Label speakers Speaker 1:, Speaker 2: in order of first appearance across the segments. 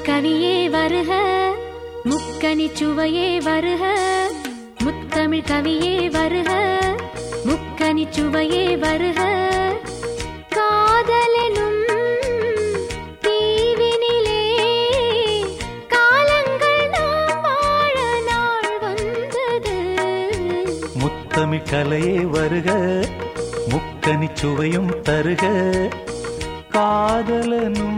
Speaker 1: முத்தமிழ் கவியே வருக, முக்கனி சுவையே வருக. முத்தமிழ் கவியே வருக, முக்கனி சுவையே வருக. காதலெனும் தீவினிலே காலங்கள் நாம் வாழ நாள் வந்தது.
Speaker 2: முத்தமிழ் கலையே வருக, முக்கனி சுவையும் தருக. காதலனும்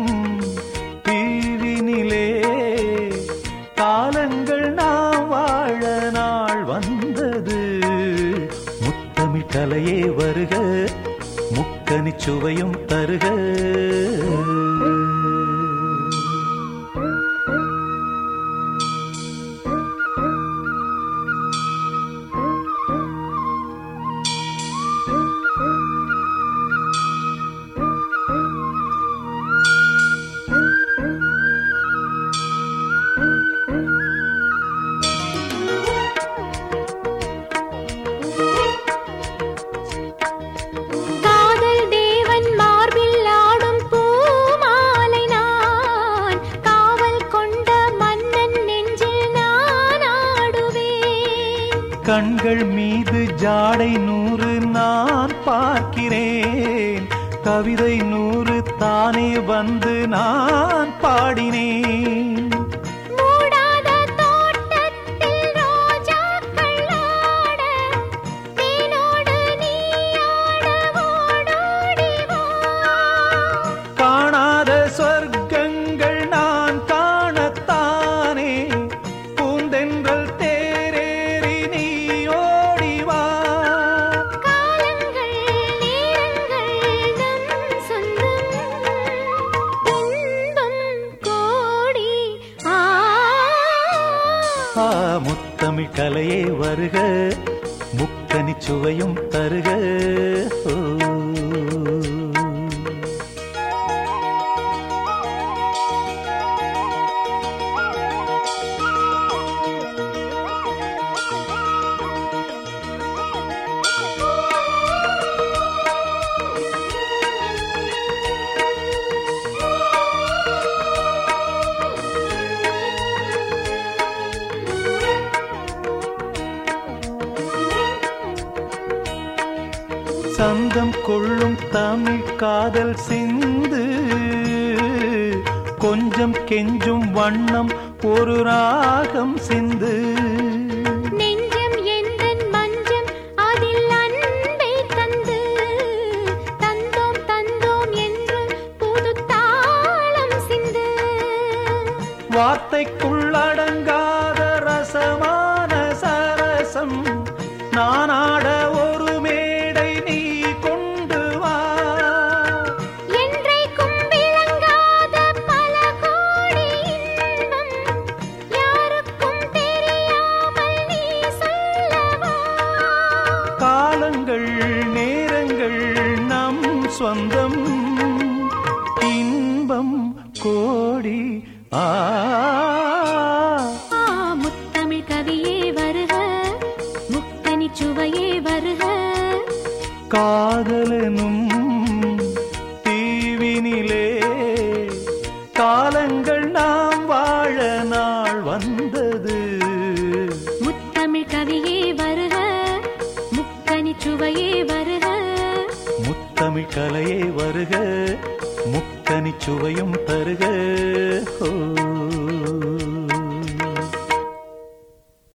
Speaker 2: தீவினிலே காலங்கள் நாம் வாழ நாள் வந்தது. முத்தமிழ் கலையே வருக, முக்கனி சுவையும் தருக. கண்கள் மீது ஜாடை 100 நான் பார்க்கிறேன். கவிதை 100 தானே வந்து நான் பாடினேன்.
Speaker 1: மூடாத தோட்டத்தில் ரோஜாக்கள் ஆட, தேனோடு நீ ஆட ஓடோடி வா.
Speaker 2: காணாத சொர்க்கங்கள் நான் காணத்தானே பூந்தென்றல் முத்தமிழ் கலையே வருக, முக்கனி சுவையும் தருக. சந்தம் கொள்ளும் தமிழ் காதல் சிந்து, கொஞ்சம் கெஞ்சும் வண்ணம் ஒரு ராகம் சிந்து.
Speaker 1: நெஞ்சம் எந்தன் மஞ்சம் அதில் அன்பை தந்து, தந்தோம் தந்தோம் என்று புது தாளம் சிந்து.
Speaker 2: வார்த்தைக்குள்ளடங்காத ரசமான சரசம் நானாட ஒரு மேடை நீ கொண்டு வா.
Speaker 1: என்றைக்கும் விளங்காத பல கோடி இன்பம் யாருக்கும் தெரியாமல் நீ சொல்லவா.
Speaker 2: காலங்கள் நேரங்கள் நம் சொந்தம், இன்பம் கோடி.
Speaker 1: முத்தமிழ் கவியே வருக, முக்கனி சுவையே வருக.
Speaker 2: காதலனும் தீவினிலே காலங்கள் நாம் வாழ நாள் வந்தது.
Speaker 1: முத்தமிழ் கவியே வருக, முக்கனி சுவையே வருக.
Speaker 2: முத்தமிழ் கலையே வருக, முக்கனி சுவையும் தருக.